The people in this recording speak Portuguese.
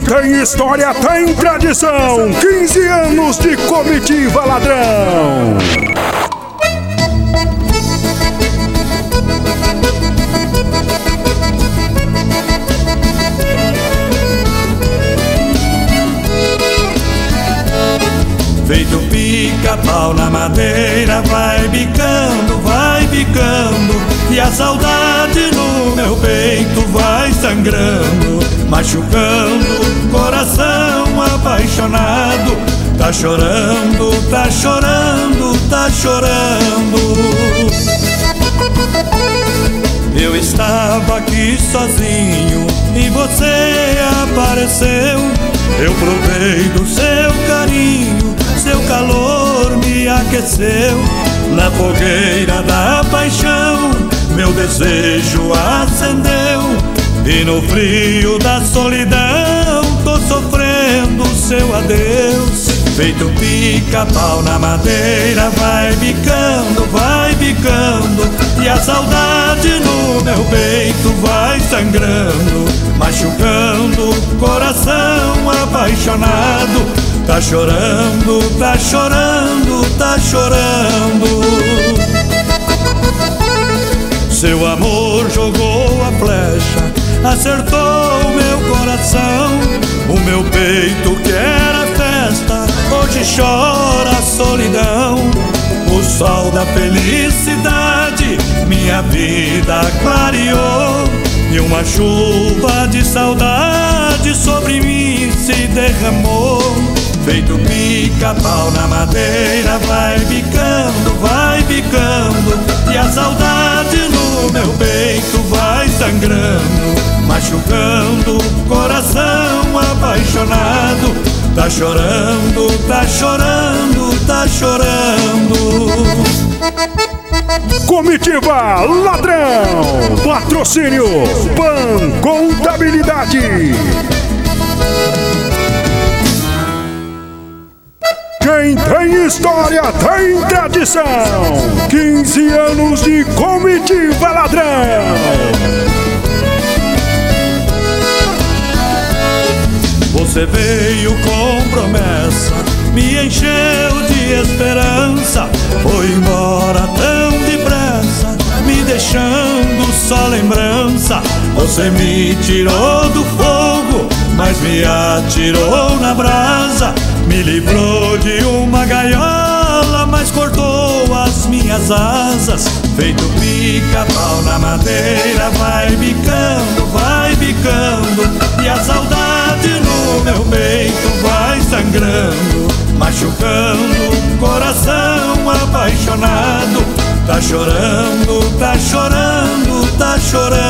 tem história, tem tradição. 15 anos de Comitiva Ladrão. Feito pica-pau na madeira, vai bicando, e a saudade no meu peito vai sangrando, machucando, coração apaixonado. Tá chorando, tá chorando, tá chorando. Eu estava aqui sozinho e você apareceu. Eu provei do seu carinho, seu calor me aqueceu. Na fogueira da paixão, meu desejo acendeu. E no frio da solidão, tô sofrendo seu adeus. Feito pica-pau na madeira, vai bicando, e a saudade no meu peito vai sangrando, machucando, coração apaixonado. Tá chorando, tá chorando, tá chorando. Seu amor jogou a flecha, acertou meu coração. O meu peito que era festa, hoje chora a solidão. O sol da felicidade minha vida clareou, e uma chuva de saudade sobre mim se derramou. Feito pica-pau na madeira, vai bicando, e a saudade no meu peito vai sangrando, machucando, coração apaixonado. Tá chorando, tá chorando, tá chorando. Comitiva Ladrão. Patrocínio Pan Contabilidade. Quem tem história tem tradição. 15 anos de Comitiva Ladrão. Você veio com promessa, me encheu de esperança. Foi embora tão depressa, me deixando só lembrança. Você me tirou do fogo, mas me atirou na brasa. Me livrou de uma gaiola, mas cortou as minhas asas. Feito pica-pau na madeira, vai bicando, e a saudade no meu peito vai sangrando, machucando, coração apaixonado. Tá chorando, tá chorando, tá chorando.